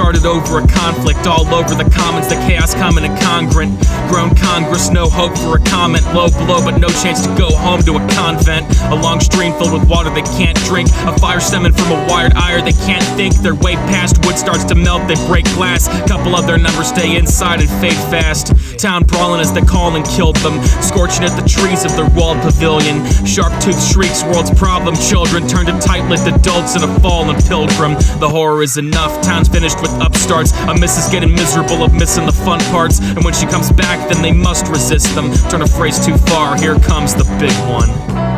started over a conflict. All over the commons, the chaos common and congruent. Grown Congress, no hope for a comment. Low blow, but no chance to go home to a convent. A long stream filled with water they can't drink. A fire stemming from a wired ire they can't think. Their way past wood starts to melt, they break glass. Couple of their numbers stay inside and fade fast. Town brawling as the calling killed them, scorching at the trees of their walled pavilion. Sharp-toothed shrieks, world's problem children turn to tight-lipped adults in a fallen pilgrim. The horror is enough, town's finished with upstarts. A miss is getting miserable of missing the fun parts. And when she comes back, then they must resist them. Turn a phrase too far, here comes the big one.